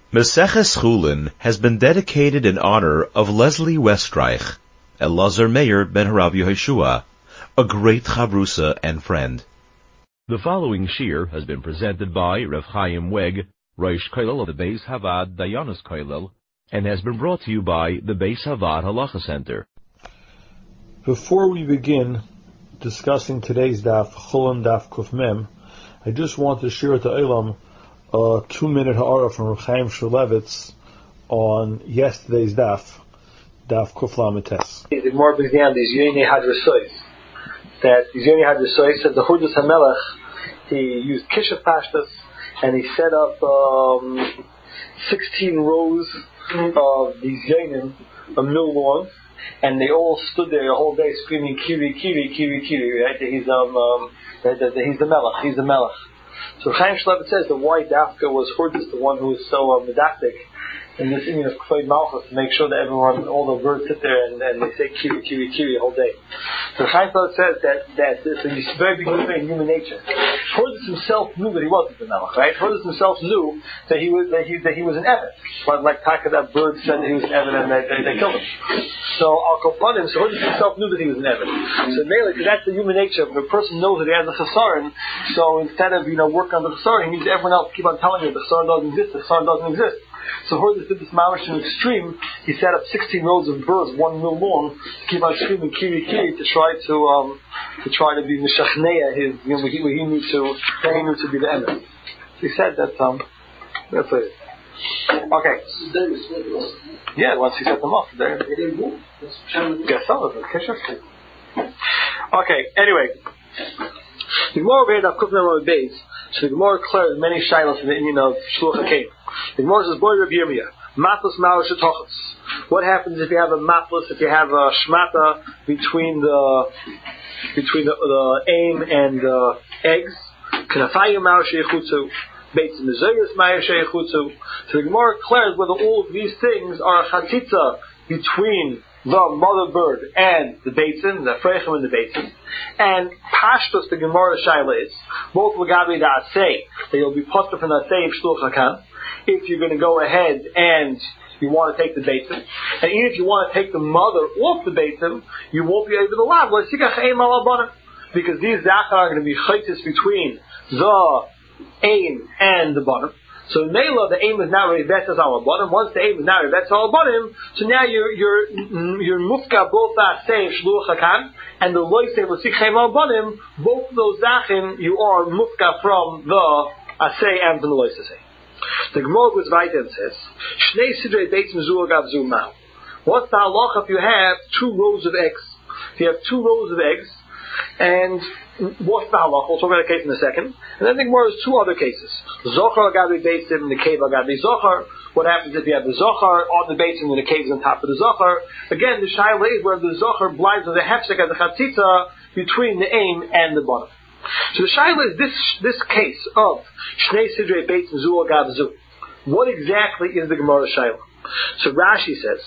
Meseches Chulin has been dedicated in honor of Leslie Westreich, Elazar Meir ben Harav Yehoshua, a great chavrusa and friend. The following shir has been presented by Rav Chaim Weg, Rosh Kollel of the Beis Havad Dayanos Kollel, and has been brought to you by the Beis Havad Halacha Center. Before we begin discussing today's daf, Chulin daf Kuf Mem, I just want to share with the Eilam a 2-minute ha'ara from Rav Chaim Shulevitz on yesterday's daf Kuf Lametes. The more brings down these Yoni Hadrasois. That these Yoni Hadrasois said the Hurdas HaMelech, he used Kishav Pashtas, and he set up 16 rows of these Yonim, a mill long, and they all stood there the whole day screaming Kiri, Kiri, Kiri, Kiri, right? He's the Melech. So Chaim Shulevitz says that why Dafka was Hurdas, the one who was so medactic in this Indian of Kvod Malchus, to make sure that everyone, all the birds sit there and they say Kiri, Kiri, Kiri the whole day. So Chaim Shulevitz says that this is a very big movement in human nature. Hurdas himself knew that he wasn't the Melech, right? Hurdas himself knew that he was an Eved. But like Taka, that bird said that he was an Eved and they killed him. So Al Kopanim, so Hurdas himself knew that he was an Eved. So mainly, because that's the human nature. If a person knows that he has a Chesaron, so instead of working on the Chesaron, he needs everyone else to keep on telling you the Chesaron doesn't exist, the Chesaron doesn't exist. So Hurdas did this mamash to an extreme. He set up 16 rows of birds, 1 mil long, to keep on screaming Kiri Kiri to try to be Meshachnea his where he knew to be the end. So he said that that's it. Okay. Yeah, once he set them off, they guess so. Okay. Anyway, the Gemara read of Kuf Mem Beis. So the Gemara declares many shilos in the Indian of Shluch HaKein. The Gemara says, "Boy Rabbi Yirmiyah, matlas ma'or shetochos." What happens if you have a matlas? If you have a shmata between the aim and the eggs? Kanafayim ma'or sheichutzu, beitz mezayos ma'or sheichutzu. So the Gemara declares whether all of these things are a chatzitza between the mother bird and the beitzin, the freichim and the beitzin. And pashtos, the Gemara shaila is both l'gabi the asay, that you'll be potter from the asay of shluch hakan if you're going to go ahead and you want to take the beitzin, and even if you want to take the mother off the beitzin, you won't be able to lav because these zachar are going to be chaytis between the aim and the bottom. So Mela, the aim is now revetzas al bottom. Once the aim is now revetzas al bottom, so now you're mufka both asay shluch hakan and the loisei l'sikchem al bottom. Both of those zachin you are mufka from the asay and from the loisei. The Gemara goes right and says, Shnei sidrei beitz mezul gav zu ma'u. What's the halacha if you have 2 rows of eggs? If you have 2 rows of eggs, and what's the halacha? We'll talk about a case in a second. And then the Gemara has 2 other cases. Zochar gabi beitzim and the cave gabi zochar. What happens if you have the zochar on the beitzim and the cave is on top of the zochar? Again, the shaila is where the zochar blinds with the hefsek as a chatzitza between the aim and the bottom. So the shaila is this case of Shnei Sidrei Beitz Mezul Gav Zu. What exactly is the Gemara shaila? So Rashi says,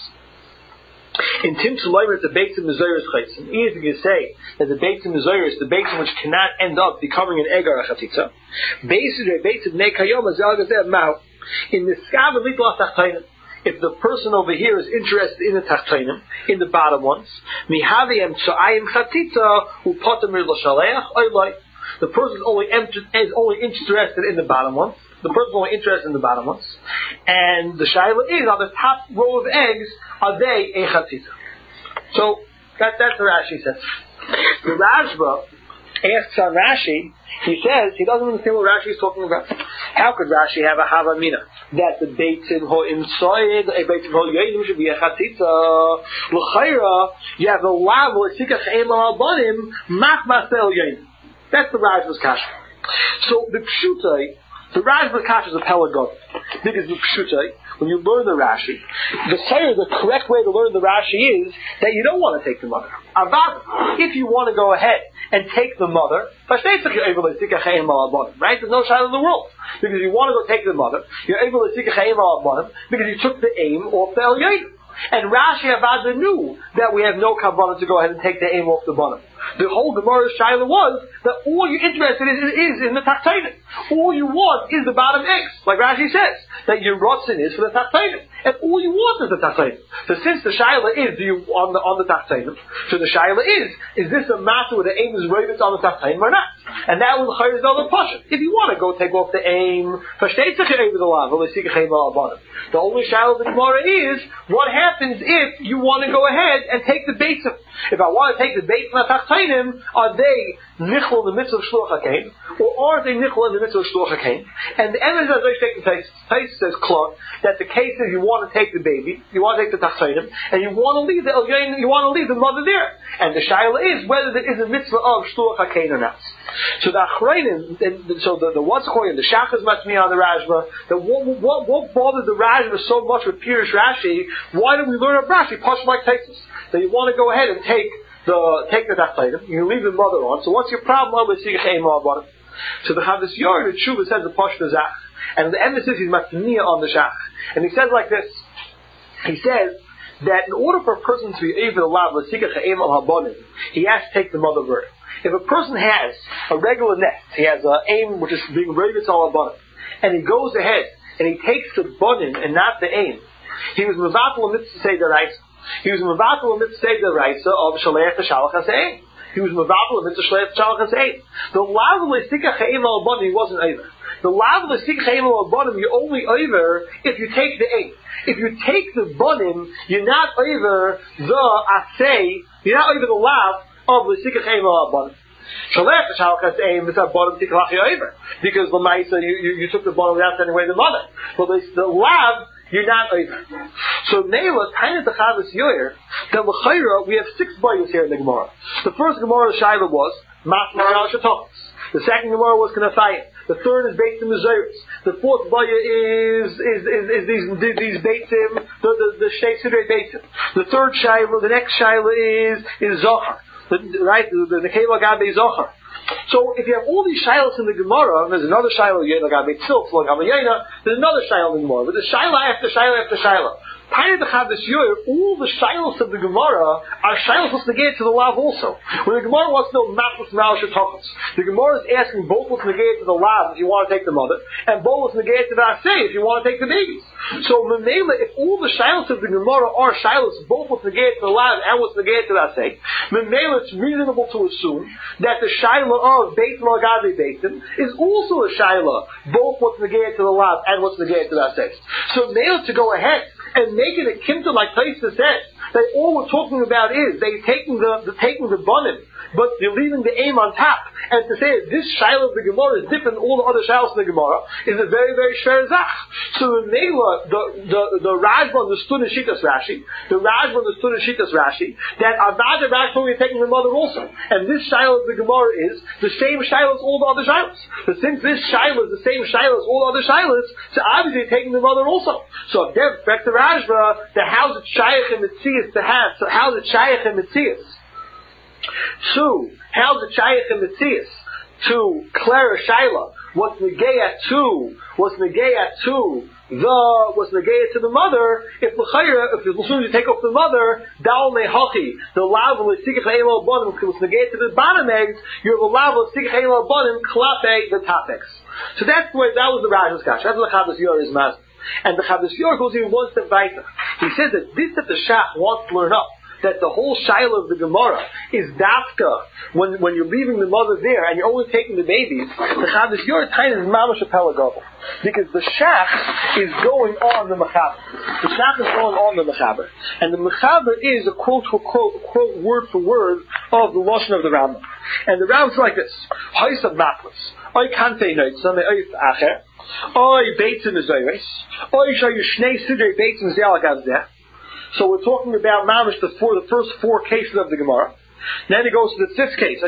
in Tim Sulaymer, it's a Beitzim Mezayris Chaitzim. Even if you say that the Beitzim Mezayris, the Beitzim which cannot end up becoming an egg or a chatitza, Beitzim Nekayom Azal Gazev Mao. In the Skav Litla Tachtainim, if the person over here is interested in the Tachtainim, in the bottom ones, Mihaviyem Tza'ayim Chatitza Upatamir L'Shaleach Oilai. The person is only interested in the bottom ones. The person is only interested in the bottom ones. And the shaila is, on the top row of eggs, are they a chatzitza? So, that's what Rashi says. The Rashba asks on Rashi, he says, he doesn't understand what Rashi is talking about. How could Rashi have a havamina? That the beitzim ho inside, a beitzim ho yoyim should be a chatzitza. L'chayra, you have a lav, l'sikach eim al banim, mach masel yoyim. That's the Rashba's kasha. So, the pshutai, the Rashba's kasha is a pelagod. Because the pshutai, when you learn the Rashi, the correct way to learn the Rashi is that you don't want to take the mother. Avad, if you want to go ahead and take the mother, right? There's no child in the world. Because you want to go take the mother, you're able to take a because you took the aim off the Elyayin. And Rashi Avada knew that we have no kavanah to go ahead and take the aim off the bottom. The whole Gemara's shaila was that all you're interested in is in the tachtonim. All you want is the bottom X, like Rashi says, that your rotzen is for the tachtonim, and all you want is the tachtonim. So since the shaila is on the tachtonim, so the shaila is this a matter where the aim is right on the tachtonim or not? And that was the chayr of the pasha. If you want to go take off the aim, the only shaila of the Gemara is what happens if you want to go ahead and take the beitzim. If I want to take the beitzim of tachtonim, are they nichol in the mitzvah of shluch hakein, or are they nichol in the mitzvah of shluch hakein? And the evidence as I take the Tais says clear that the case is you want to take the baby, you want to take the tachtonim, and you want to leave the mother there. And the shaila is whether there is a mitzvah of shluch hakein or not. So the achreinim, so the what's according the shachas matmi on the Rashba, that what bothered the Rashba so much with Pirush Rashi? Why do we learn of Rashi? Pashut like Taisus, that you want to go ahead and take the tachtonim, you leave the mother on. So what's your problem with sikach ema about it? So the Chavdas Yor, the Tshuva says the Pashut Zach, and the emphasis is matmiya on the shach, and he says like this. He says that in order for a person to be able to allow the sikach ema habonim, he has to take the mother bird. If a person has a regular nest, he has an aim which is being raised all about, and he goes ahead and he takes the bunin and not the aim, he was mevatel a mitzvah say the raisa. He was mevatel a mitzvah say the raisa of shaleach shalach hasein. He was mevatel a mitzvah shaleach shalach hasein. The lav lesikach ha'im al bunin wasn't over. The lav lesikach ha'im al bunin you only over if you take the aim. If you take the bunin, you're not over the asay. You're not over the lav of the sikach ema bottom. Shalech the shalchas aim is a bottom tikach over because the ma'isa you took the bottom without sending away the mother. But the lav you're not over. So Neila kind of the Chavdas Yoyer that l'chayra we have 6 bayos here in the Gemara. The first Gemara shaila was mas maral shetachos. The second Gemara was kanafayim. The third is based in the Zayros. The fourth baya is these beitzim, the Sheikh Sidrei beitzim. The third shaila, the next shaila is Zohar. Right, the Nekeva Gabe Zohar. So if you have all these shilas in the Gemara, and there's another shilah Gabe Tzilf, there's another shilah in the Gemara, but the shilah after shilah after shilah. Prior to Chavdas Yoyer, all the shilas of the Gemara are shilas what's negated to the lav also. When the Gemara wants to know matlas mal shetachos, the Gemara is asking both what's negated to the lav if you want to take the mother, and both what's negated to the asay if you want to take the babies. So Memela, if all the shilas of the Gemara are shilas both what's negated to the lav and what's negated to the asay, Memela it's reasonable to assume that the shilah of Beit Malgadi Beitim is also a shilah both what's negated to the lav and what's negated to the asay. So Memela to go ahead and making it kimta like Taisa says, that all we're talking about is they taking the bonim, but you're leaving the aim on top. And to say that this shilah of the Gemara is different than all the other shilas of the Gemara is a very, very shver zach. So the Rajba understood in Shitas Rashi, that Avada Rashi we're taking the mother also. And this shilah of the Gemara is the same shilah as all the other shilas. But since this shilah is the same shilah as all the other shilas, so obviously taking the mother also. So if they're back to Rajba, the how's it shaykh and mitzias to have? So how's it shaykh and mitzias? So, how's the Shaykh and Metzias to Clara Shaila? What's Negea to the mother? If as soon as you take off the mother, Dal Mehachi, the lav of Sikach Eilo Bonim, was Negea to the bottom eggs, you have a lav of Sikach Eilo Bonim, Klape, the top eggs. So that's the way, that was the Raj's Kash. That's what the Chavdas Yor is master. And the Chavdas Yor goes even one step weiter. He says that this that the Shach wants to learn up, that the whole shilah of the Gemara is dafka when you're leaving the mother there and you're only taking the babies. The Chavdas Yor time is mamash apelagov because the shach is going on the mechaber. The shach is going on the mechaber, and the mechaber is a quote word for word of the lashon of the Rambam. And the Rambam is like this: Ha'isad matlas, oy kante noitzah me'oyf acher, oy beitzim mezayres, oy shayu shnei sidrei beitzim ze'alagavzeh. So we're talking about mamish the first 4 cases of the Gemara. Then he goes to the 5th case.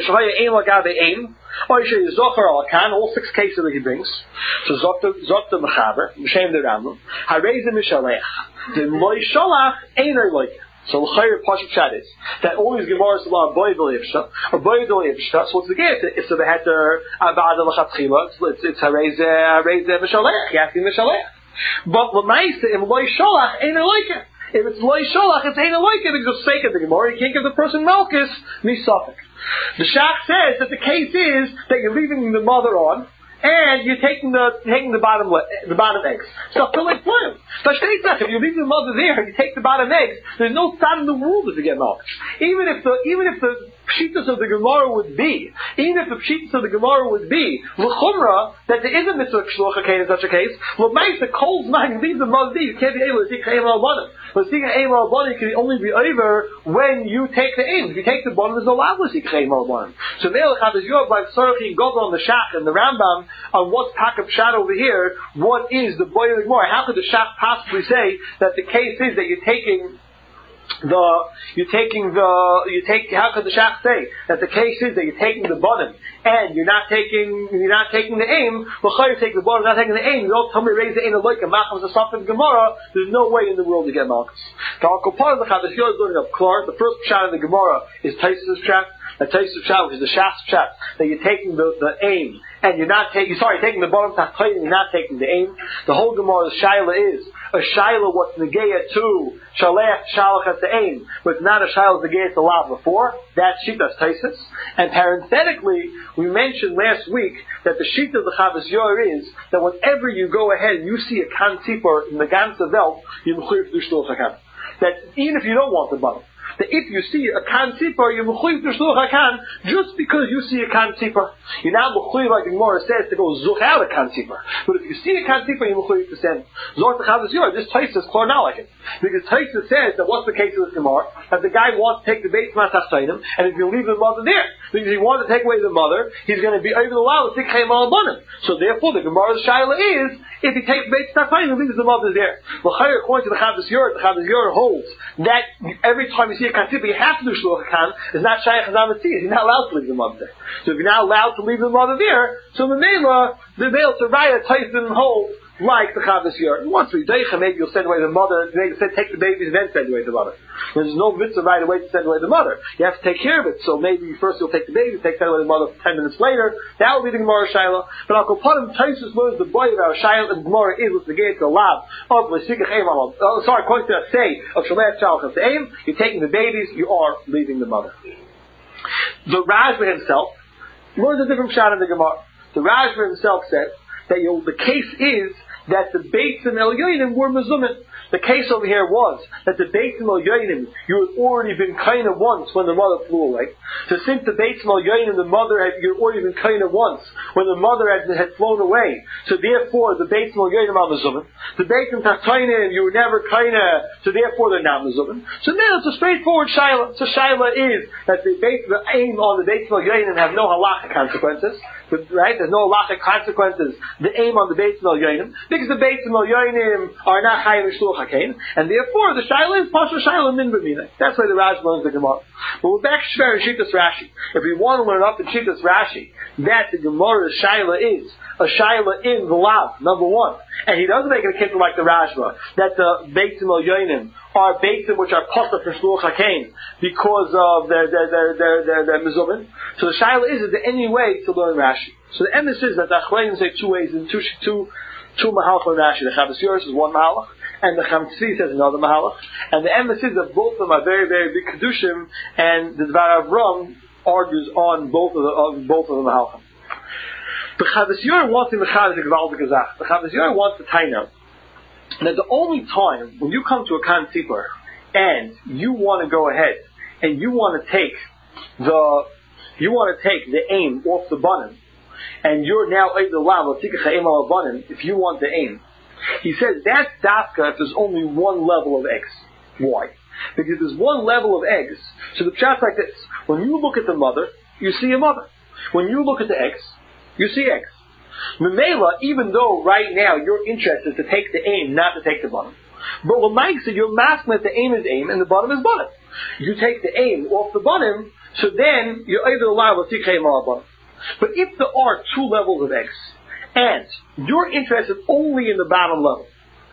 All 6 cases that he brings. So Zokta Mechaber, M'shem the Rambam, Hareza Mishalech, the Loi Sholach, Einay Loike. So l'chayr Pashup Shad is that all these Gemaras are Boy Delivshta or Boy Delivshta. So what's the get? It's the Heter Avada L'Chatchila. It's Hareza Mishalech. Yaskin Mishalech. But l'maisa in Loi Sholach Einay Loike. If it's loy sholach, it's ain't a loy because of sake of the Gemara. You can't give the person malchus misafik. The Shach says that the case is that you're leaving the mother on, and you're taking the bottom eggs. So like plan. If you leave the mother there and you take the bottom eggs, there's no thought in the world to get malchus. Even if the pshitas of the Gemara would be l'chumra, that there is a mitzvah shluch hakain in such a case, l'mayis the cold mind, you leave the mother there, you can't be able to take chayim al-banim. But seeing chayim al-banim can only be over when you take the aim. If you take the banim, there's no allowed to see chayim al-banim. So Me'el Chavis Yor by Tzorchi goes on the Shach and the Rambam on what's Takab Shad over here, what is the boy of the Gemara. How could the Shach possibly say that the case is that how could the Shach say that the case is that you're taking the bottom and you're not taking the aim? Well, you take the bottom, not taking the aim. You don't tell me raise the aim like a macham a stuff in Gemara. There's no way in the world to get malchus. The first shot of the Gemara is Taisus Chat. The Taisus Chat, which is the Shas Chat, that you're taking the aim and you're not taking the bottom tachtoin and you're not taking the aim. The whole Gemara's shaila is a shaila what's negeya to shalech shalach at the aim, but not a shaila negeya to lav before. That's shitas Taisus. And parenthetically, we mentioned last week that the sheet of the Chavis Yor is that whenever you go ahead and you see a kan tzipor in the ganze welt, you mechuyev to shluch hakan. That even if you don't want the bottom, that if you see a kan tzipor, you're mechuyev to shluch hakan just because you see a kan tzipor. You're not mechuyev, like the Gemara says, to go zuch out a kan tzipor. But if you see a kan tzipor, you're mechuyev to send. Zor Chavis Yor, this Taisus clear not like it. Because Taisus says that what's the case of this Gemara? That the guy wants to take the beit matachtonim, and he's going to leave the mother there. Because he wants to take away the mother, he's going to be able to allow the sikh al-banim. So therefore, the Gemara's shaila is, if he takes beit matachtonim, he leaves the mother there. According to the Chavis Yor holds that every time you see a kan tzipor, you have to do shluch hakan. It's not shaykh hazamatziyah. You're not allowed to leave the mother there. So if you're not allowed to leave the mother there, so the mela to write a Tyson hold like the Chavis Yor. Once we deicha, maybe you'll send away the mother. Maybe take the babies and then send away the mother. There's no mitzvah right away to send away the mother. You have to take care of it. So maybe first you'll take the baby, send away the mother 10 minutes later. That will be the Gemara Shaila. But I'll put him Taisus was the boy of our Shaila, and the Gemara is with the gate to lab of Lesikach Eim. According to that say of Shalach Shalach Eim, you're taking the babies, you are leaving the mother. The Rajba himself learns a different shot in the Gemara. The Rajba himself said that the case is that the Beis and El Yoinim were mezumin. The case over here was that the Beis and El Yoinim, you had already been kind of once when the mother flew away. So since the Beis and El Yoinim, you had already been kind of once when the mother had flown away. So therefore, the Beis and El Yoinim are mezumin. The Beis and Tachtoinim, you were never kind of, so therefore they're not mezumin. So now it's a straightforward shaila. So shaila is that the aim on the Beis and El Yoinim have no halachic consequences. Right? There's no halachic consequences. The aim on the Beis and El Yoinim, because the Beis and El Yoinim are not chayav shluch hakein, and therefore the shaila is pasha shaila min b'mina. That's why the Rashi learns the Gemara. But we're back to Shver and Shitas Rashi. If we want to learn up in Shitas Rashi that the Gemara's shaila is a shaila in the lav, number one, and he doesn't make it a kitzur like the Rashba that the Beis and El Yoinim are beitzim which are pasha for shluch hakein because of their mezumin. So the shaila is there any way to learn Rashi? So the emphasis is that the Achleinim say two ways in two mahalach in Rashi. The Chavis Yor is one mahalach, and the Chametzi says another mahalach. And the emphasis is that both of them are very, very big kedushim, and the Dvar Avram argues on both of the mahalachim. The Chavis Yor wants in the Chavis Gvaldik Azach. The Chavis Yor wants to tie out that the only time when you come to a kan tzipor and you want to go ahead and you want to take the aim off the banim, and you're now if you want the aim, he says that's dafka if there's only one level of eggs. Why? Because there's one level of eggs. So the pshat's like this: when you look at the mother, you see a mother. When you look at the eggs, you see eggs. Memela, even though right now you're interested to take the aim, not to take the bottom. But when Mike said you're masking that the aim is aim and the bottom is bottom. You take the aim off the bottom, so then you're able to allow a tikhay bottom. But if there are two levels of eggs, and you're interested only in the bottom level,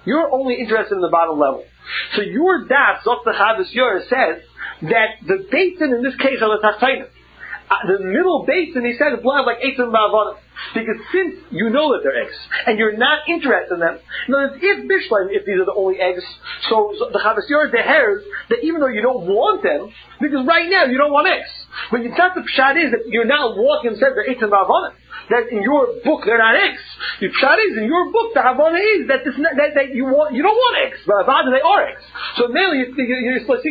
so your das, Dr. Chavis Yor says that the basin in this case are the tachtonim. The middle basin, he said, is blind like Eitzim Ba'avanim. Because since you know that they're eggs, and you're not interested in them, in other words, if Bishleim, if these are the only eggs, so the Chavasir deheres that even though you don't want them, because right now you don't want eggs. But it's not the pshat is that you're now walking and said they're eitzim v'avonim. That in your book they're not eggs. The pshat is in your book the havana is that you don't want eggs, but avada they are eggs. So now you're supposed to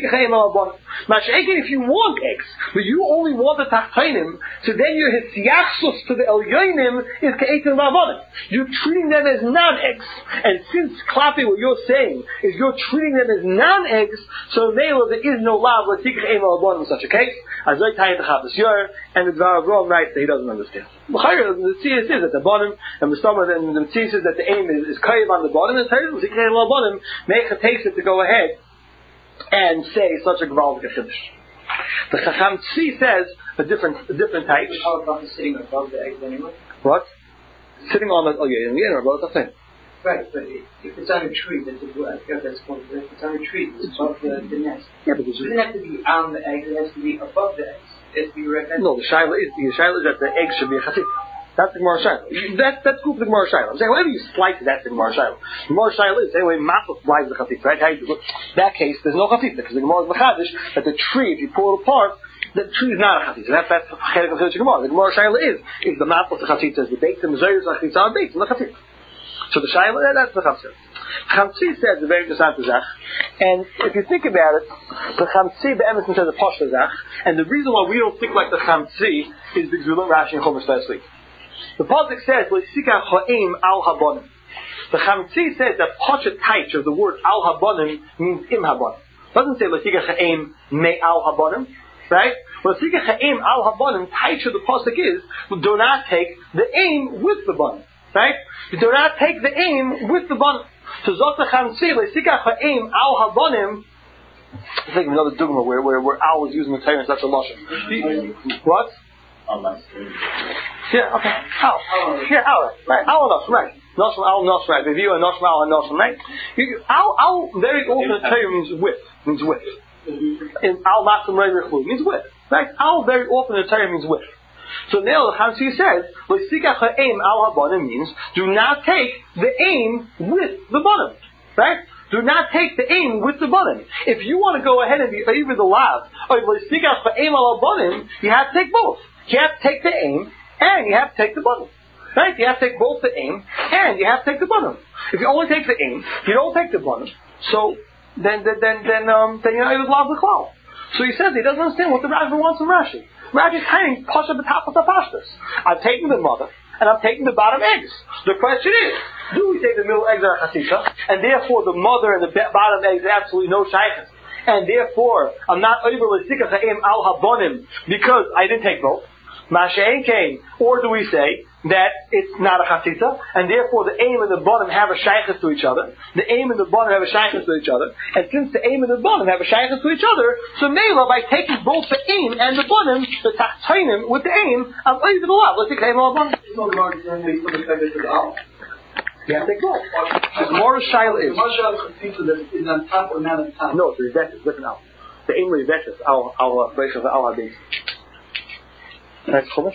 if you want eggs, but you only want the tachtainim, so then your hisyachsus to the elyonim is ka'etim v'avonim. You're treating them as non-eggs, and since klapi what you're saying is you're treating them as non-eggs, so there is no lav l'tikach ema in such a case. As I tie the Chavasir, and the Dvar Avram writes that he doesn't understand. The Tziyah says that the bottom, and the stomach, and the Tziyah says that the aim is kayev on the bottom, and the Tziyah says that the bottom takes it to go ahead and say such a Gvaldik Chiddush. The Chacham Tzvi says a different type. How about sitting above the eggs anyway? What? Sitting on the above the thing. Right, but if it's on a tree, that's a word. That's called. If it's on a tree, it's above the nest. Yeah, but it doesn't have to be on the eggs. It has to be above the eggs. It has to be right. No, the shaila is that the egg should be a chatzit. That's the Gemara shaila. That's good for the Gemara shaila. I'm saying whenever you slice it, that's the Gemara shaila. The Gemara shaila is anyway matzah slices the chatzit, right? How you do it? That case, there's no chatzit because the Gemara is machadish that the tree, if you pull it apart, the tree is not a chatzit. That's chelik of the Gemara. The Gemara shaila is the matzah the chatzit says the beit the mezayos the chatzit are beit the chatzit. So the shaila, that's the Chamsi. Chamsi says a very interesting zach, and if you think about it, the Chamsi be'emesim says a pashta zach, and the reason why we don't think like the Chamsi is because we learned Rashi and Chumash last week. The pasuk says le'sika ha'im al habonim. The Chamsi says that pasha taich of the word al habonim means im habonim. It doesn't say le'sika ha'im me al habonim, right? Le'sika ha'im al habonim taich of the pasuk is do not take the aim with the bonim. Right? You do not take the aim with the bonim. So Zot Chamsi le'sikach ha'aim al habonim. I think of another dogma where al is using the Torah in such a lashon. What? Yeah. Okay. Al. Yeah. Al. Right. Al and Noshim. Right. Noshim al Noshim. Right. Review and Noshim al and Noshim. Right. Al very often in Torah means width. Means width. In al matzim reichlu means width. Right. Al very often in Torah means width. So now the Chamsi says, "L'sikach ha'aim al habonim" means do not take the aim with the bonim, right? Do not take the aim with the bonim. If you want to go ahead and be over the lav, or l'sikach ha'aim al habonim, you have to take both. You have to take the aim and you have to take the bonim, right? You have to take both the aim and you have to take the bonim. If you only take the aim, you don't take the bonim. So then you're not able to lav the klal. So he says he doesn't understand what the Rashi wants from Rashi. Rashi is kind of pasha b'tachas ha'pashtas. I'm taking the mother and I'm taking the bottom eggs. The question is, do we take the middle eggs that are chasika, and therefore the mother and the bottom eggs have absolutely no shaykhs, and therefore I'm not able to sikach ha'im al habonim because I didn't take both. Masha'en came, or do we say that it's not a chatzitza, and therefore the aim and the bottom have a shaykhus to each other. The aim and the bottom have a shaykhus to each other, and since the aim and the bottom have a shaykhus to each other, so Mela, by taking both the aim and the bottom, the tachtainim with the aim, I'm able to go up. Let's take the aim and the bottom. Yeah, take both. The Gemara shaila is. Is on top or not on top? No, it's revetus. Listen out. The aim revetus. Al habis. That's Chumash.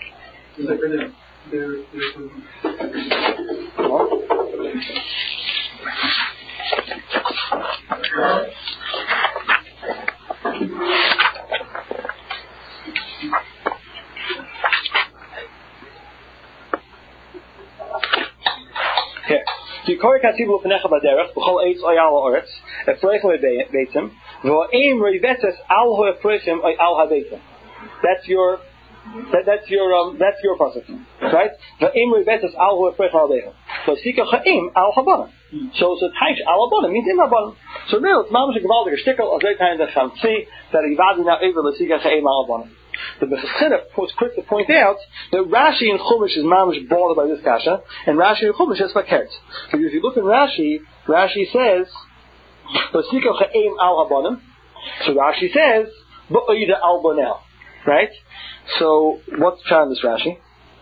Here. Yikori katibu l'fnecha b'derech b'chol eitz oyal ha'oretz efreichem beitzim v'o'im revetes al ha'efreichem al ha'beitzim. That's your pasuk, right? V'im revetes al ha'efreichem al ha'beitzim. So sika cha'im al ha'bana. So taish al ha'bana means im ha'bana. So now it's mamish a gewaldige shtickle of that kind of Chamsi that Ivadi now able to sika cha'im al ha'bana. The Bechachina was quick to point out that Rashi and Chumash is mamish bothered by this kasha, and Rashi and Chumash is fakert. Because if you look in Rashi, Rashi says, "V'sika cha'im al habonim." So Rashi says, "Ba'ida al bonel." Right? So what's the in this Rashi?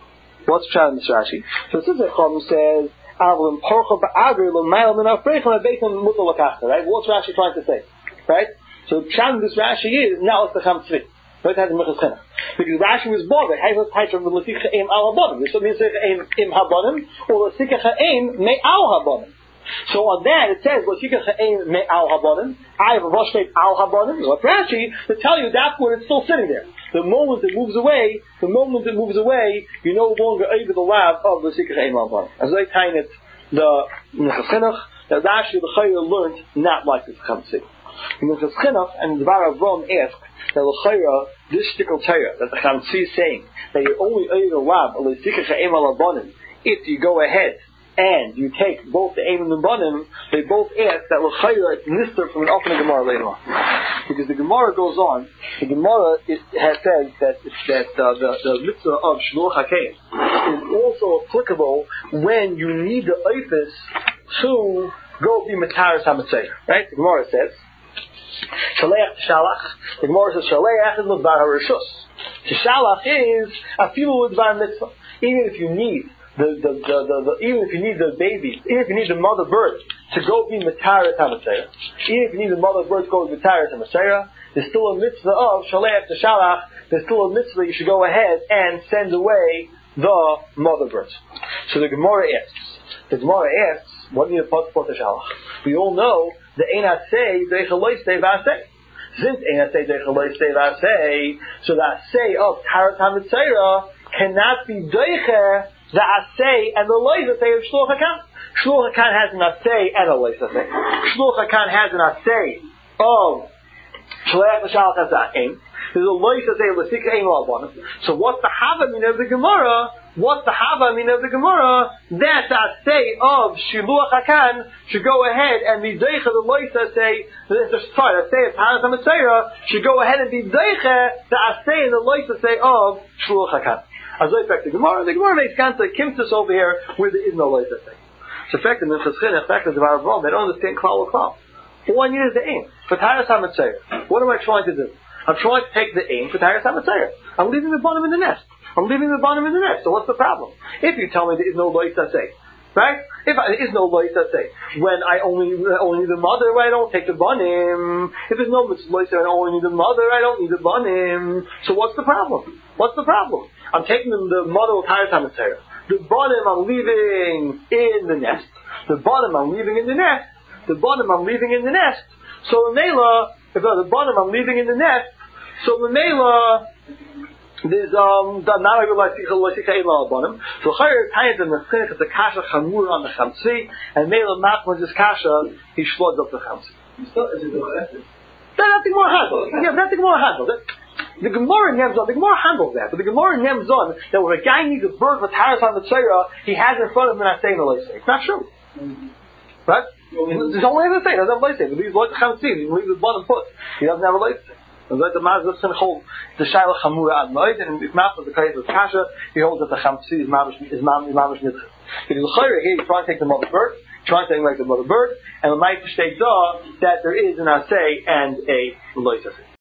So this is a Chum says, "Avlim porcha ba'agri l'mayel min afreichem abeitim mutal lakachta." Right? What's Rashi trying to say? Right? So the in this Rashi is now it's the Chamsi. Right? It has a Minchas Chinuch. Because Rashi was bothered. How is it from L'Sikha Eim Al Habanim? There's something L'Sikha Eim Im Habanim or L'Sikha Eim Me Al Habanim. So on that it says L'Sikha Eim Me Al Habanim. I have a Rosh Al Habanim. What Rashi to tell you that's when it's still sitting there. The moment it moves away, you no longer over the lab of the Sikha Eim Al Habanim. As I tie it, the Minchas Chinuch that Rashi the Chayr learned not like this Chamsi. In Minchas Chinuch and the Dvar Avram asked that the Chayr, this shtickle Torah that the Chamsi is saying that you're only over the lab of the Sikha Eim Al Habanim if you go ahead and you take both the Eim and the Banim, they both ask that L'chayra it's nister from an opening Gemara later on. Because the Gemara goes on, the Gemara has said that the mitzvah of Shluch HaKeim is also applicable when you need the Eifis to go be Mataris HaMetzeir. Right? The Gemara says, Shaleach Shalach. The Gemara says, Shaleach is L'dvar HaRishus. Shalach is Afilu L'dvar Mitzvah. Even if you need even if you need the baby, even if you need the mother bird to go be Mataris HaMetzeir, even if you need the mother bird to go be Mataris HaMetzeir, there's still a mitzvah of Shaleach to Shalach, there's still a mitzvah you should go ahead and send away the mother bird. So the Gemara asks, what do you put for the Shalach? We all know the Einat say, Deichalois Tei V'asei. Since Einat say, Deichalois Tei V'asei, so the Asei of Taras HaMetzeir cannot be Deiche the Asay and the Lois Asay of Shluch HaKan. Shluch HaKan has an Asay and a Lois Asay. Shluch HaKan has an Asay of Shaleach L'Shalach HaZaim. There's a Lois Asay of L'Sikha Eim Al Habanim. So what's the Havamin of the Gemara? That the Asay of Shluch HaKan should go ahead and be Deicha the Lois Asay. The Asay of Taras HaMetzeir should go ahead and be Deicha the Asay and the Lois Asay of Shluch HaKan. As I fact the Gemara makes Kanta Kimtus over here where there is no light that thing. So fact in the Minchas Chinuch, fact in the Dvar Avram, they don't understand Klal L'Klal. All I need is the aim. For Taras HaMetzeir. What am I trying to do? I'm trying to take the aim for Taras HaMetzeir. I'm leaving the bottom in the nest. So what's the problem? If you tell me there is no light that say, right? If there is no light that say, when I only need the mother, I don't take the banim. If there's no light and I only need the mother, I don't need the banim. So what's the problem? I'm taking the mother of Taras HaMetzeir. The banim I'm leaving in the nest. So the banim I'm leaving in the nest. So the banim I'm leaving in the nest. So there's now I realize L'Sikha Eim Al Habanim. So Chayr Tayat and the Chinuch is a kasha chamur on the Chamsi, and Mela Machmas this kasha he shlods up the Chamsi. That's the Gemara handles. Yeah, that's the Gemara handles. The Gemara handles that, but the Gemara nems on that when a guy needs a bird with Taras HaMetzeir, he has in front of him an Asay and a Leisei. It's not true. Right? There's only a Leisei, he doesn't have a Leisei. But he's like the Chamsi, he leaves the bottom foot. He doesn't have a Leisei. And like the Mazda can hold the Shaila Chamura ad Moed, and if Mappa the Kayat of Kasha, he holds that the Chamsi is Mamish Nidchah. Because the Chayra here, he's trying to take the mother bird, trying to take like the mother bird, and the Ma'it states that there is an Asay and a Lois Asay.